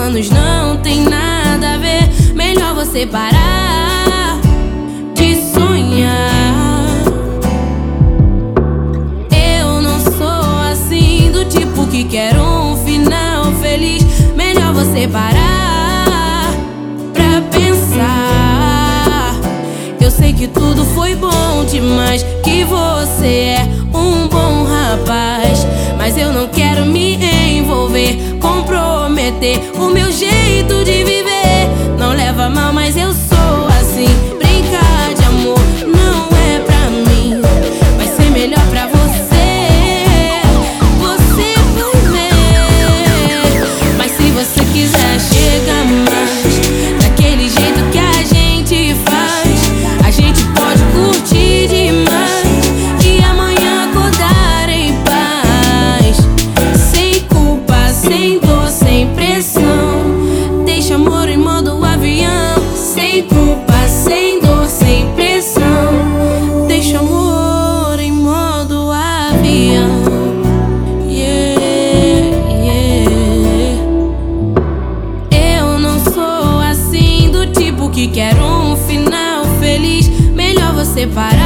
planos não tem nada a ver. Melhor você parar de sonhar. Eu não sou assim, do tipo que quer um final feliz. Melhor você parar pra pensar. Eu sei que tudo foi bom demais, que você é um bom rapaz, mas eu não quero me envolver, comprometer o meu jeito de viver. Não leva mal, mas eu sou assim. Brincar de amor não é pra mim. Vai ser melhor pra você, você vai ver. Mas se você quiser, chega mais, daquele jeito que a gente faz. A gente pode curtir demais e amanhã acordar em paz, sem culpa, sem dor, sem pressão. Deixa amor em modo avião, sem culpa, sem dor, sem pressão. Deixa amor em modo avião. Yeah, yeah. Eu não sou assim, do tipo que quer um final feliz. Melhor você parar